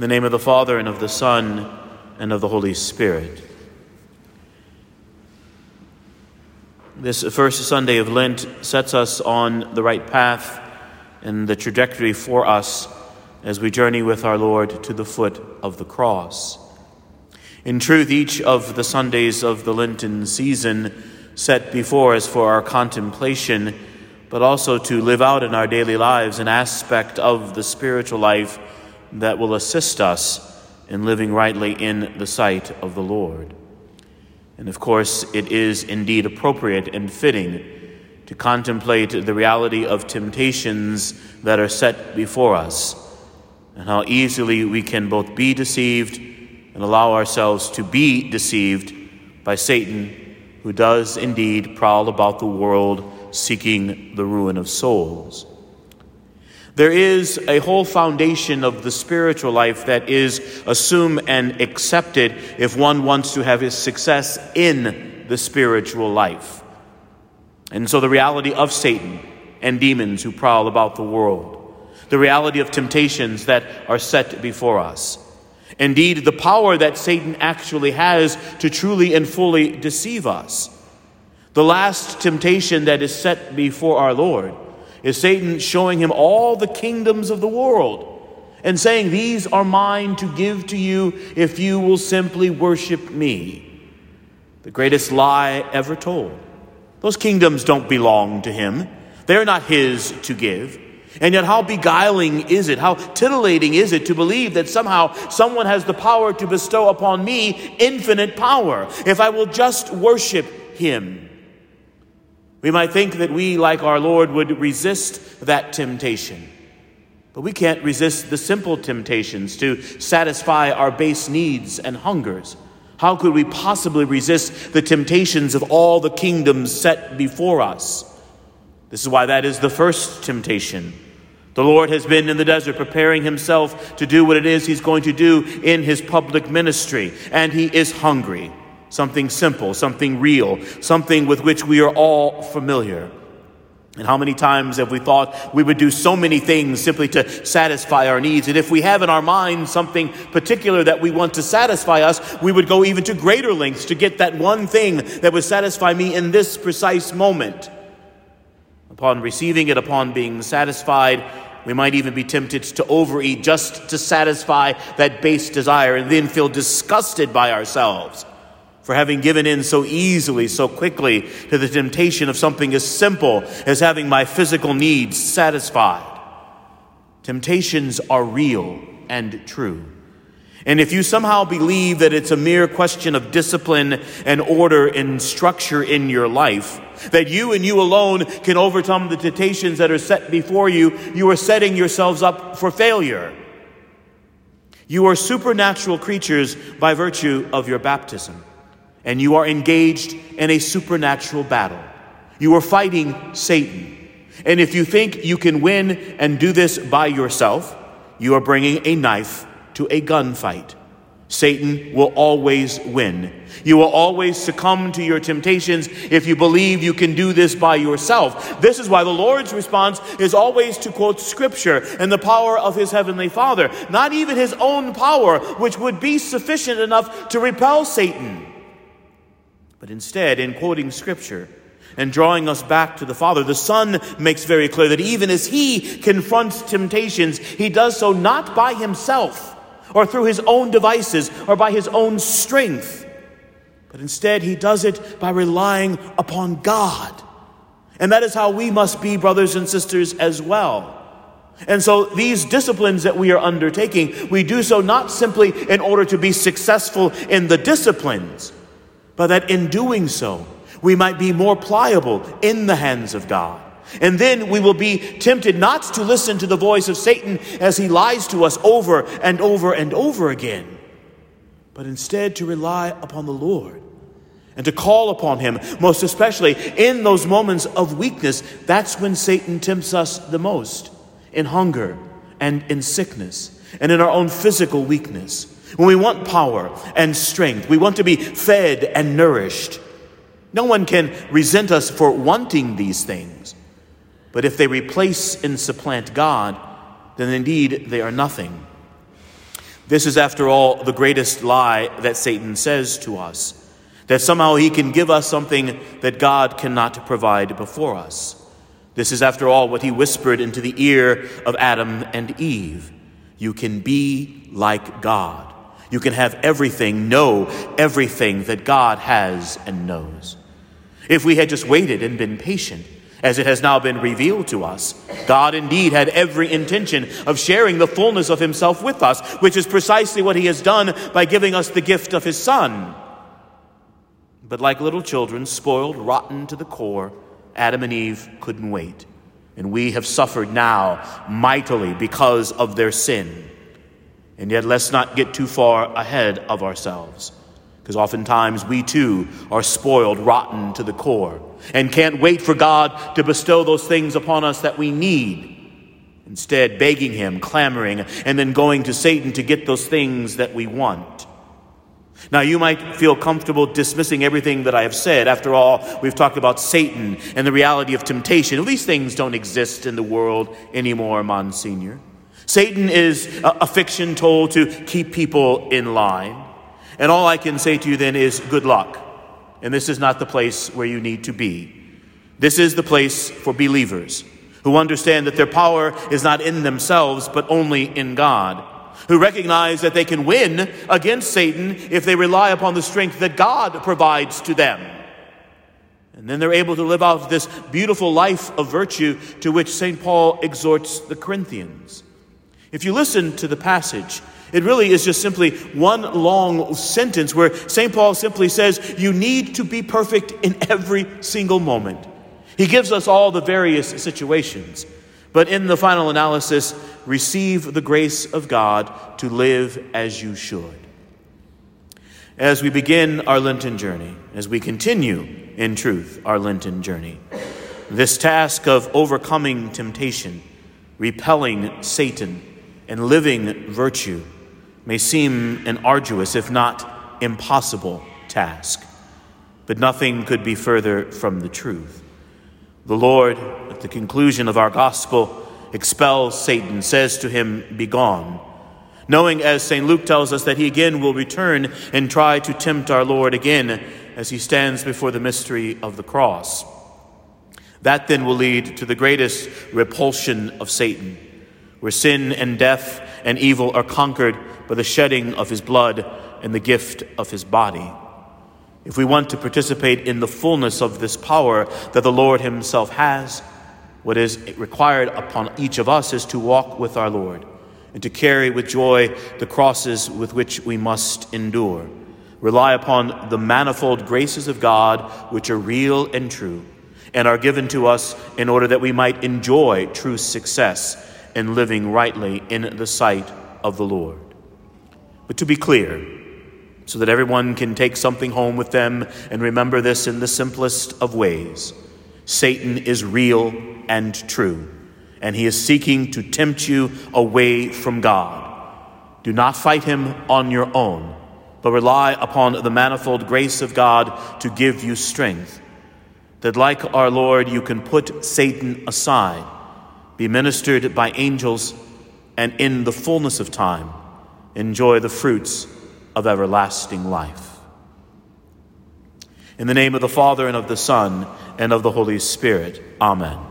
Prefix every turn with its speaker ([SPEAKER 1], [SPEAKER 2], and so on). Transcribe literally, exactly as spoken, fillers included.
[SPEAKER 1] In the name of the Father, and of the Son, and of the Holy Spirit. This first Sunday of Lent sets us on the right path and the trajectory for us as we journey with our Lord to the foot of the cross. In truth, each of the Sundays of the Lenten season set before us for our contemplation, but also to live out in our daily lives an aspect of the spiritual life that will assist us in living rightly in the sight of the Lord. And of course, it is indeed appropriate and fitting to contemplate the reality of temptations that are set before us, and how easily we can both be deceived and allow ourselves to be deceived by Satan, who does indeed prowl about the world seeking the ruin of souls. There is a whole foundation of the spiritual life that is assumed and accepted if one wants to have his success in the spiritual life. And so the reality of Satan and demons who prowl about the world, the reality of temptations that are set before us, indeed the power that Satan actually has to truly and fully deceive us. The last temptation that is set before our Lord is Satan showing him all the kingdoms of the world and saying, "These are mine to give to you if you will simply worship me." The greatest lie ever told. Those kingdoms don't belong to him. They're not his to give. And yet how beguiling is it, how titillating is it to believe that somehow someone has the power to bestow upon me infinite power if I will just worship him. We might think that we, like our Lord, would resist that temptation. But we can't resist the simple temptations to satisfy our base needs and hungers. How could we possibly resist the temptations of all the kingdoms set before us? This is why that is the first temptation. The Lord has been in the desert preparing himself to do what it is he's going to do in his public ministry. And he is hungry. Something simple, something real, something with which we are all familiar. And how many times have we thought we would do so many things simply to satisfy our needs? And if we have in our mind something particular that we want to satisfy us, we would go even to greater lengths to get that one thing that would satisfy me in this precise moment. Upon receiving it, upon being satisfied, we might even be tempted to overeat just to satisfy that base desire and then feel disgusted by ourselves for having given in so easily, so quickly to the temptation of something as simple as having my physical needs satisfied. Temptations are real and true. And if you somehow believe that it's a mere question of discipline and order and structure in your life, that you and you alone can overcome the temptations that are set before you, you are setting yourselves up for failure. You are supernatural creatures by virtue of your baptism. And you are engaged in a supernatural battle. You are fighting Satan. And if you think you can win and do this by yourself, you are bringing a knife to a gunfight. Satan will always win. You will always succumb to your temptations if you believe you can do this by yourself. This is why the Lord's response is always to quote Scripture and the power of his heavenly Father, not even his own power, which would be sufficient enough to repel Satan. But instead, in quoting Scripture and drawing us back to the Father, the Son makes very clear that even as he confronts temptations, he does so not by himself or through his own devices or by his own strength, but instead he does it by relying upon God. And that is how we must be, brothers and sisters, as well. And so these disciplines that we are undertaking, we do so not simply in order to be successful in the disciplines, but that in doing so, we might be more pliable in the hands of God. And then we will be tempted not to listen to the voice of Satan as he lies to us over and over and over again, but instead to rely upon the Lord and to call upon him, most especially in those moments of weakness. That's when Satan tempts us the most, in hunger and in sickness and in our own physical weakness. When we want power and strength, we want to be fed and nourished. No one can resent us for wanting these things. But if they replace and supplant God, then indeed they are nothing. This is, after all, the greatest lie that Satan says to us, that somehow he can give us something that God cannot provide before us. This is, after all, what he whispered into the ear of Adam and Eve. You can be like God. You can have everything, know everything that God has and knows. If we had just waited and been patient, as it has now been revealed to us, God indeed had every intention of sharing the fullness of himself with us, which is precisely what he has done by giving us the gift of his Son. But like little children, spoiled, rotten to the core, Adam and Eve couldn't wait. And we have suffered now mightily because of their sin. And yet let's not get too far ahead of ourselves, because oftentimes we too are spoiled, rotten to the core, and can't wait for God to bestow those things upon us that we need. Instead, begging him, clamoring, and then going to Satan to get those things that we want. Now, you might feel comfortable dismissing everything that I have said. After all, we've talked about Satan and the reality of temptation. These things don't exist in the world anymore, Monsignor. Satan is a fiction told to keep people in line. And all I can say to you then is good luck. And this is not the place where you need to be. This is the place for believers who understand that their power is not in themselves, but only in God, who recognize that they can win against Satan if they rely upon the strength that God provides to them. And then they're able to live out this beautiful life of virtue to which Saint Paul exhorts the Corinthians. If you listen to the passage, it really is just simply one long sentence where Saint Paul simply says, you need to be perfect in every single moment. He gives us all the various situations, but in the final analysis, receive the grace of God to live as you should. As we begin our Lenten journey, as we continue in truth our Lenten journey, this task of overcoming temptation, repelling Satan, and living virtue may seem an arduous, if not impossible, task. But nothing could be further from the truth. The Lord, at the conclusion of our gospel, expels Satan, says to him, "Begone," knowing, as Saint Luke tells us, that he again will return and try to tempt our Lord again as he stands before the mystery of the cross. That then will lead to the greatest repulsion of Satan, where sin and death and evil are conquered by the shedding of his blood and the gift of his body. If we want to participate in the fullness of this power that the Lord himself has, what is required upon each of us is to walk with our Lord and to carry with joy the crosses with which we must endure. Rely upon the manifold graces of God, which are real and true, and are given to us in order that we might enjoy true success in living rightly in the sight of the Lord. But to be clear, so that everyone can take something home with them and remember this in the simplest of ways, Satan is real and true, and he is seeking to tempt you away from God. Do not fight him on your own, but rely upon the manifold grace of God to give you strength, that like our Lord you can put Satan aside, be ministered by angels, and in the fullness of time enjoy the fruits of everlasting life. In the name of the Father, and of the Son, and of the Holy Spirit. Amen.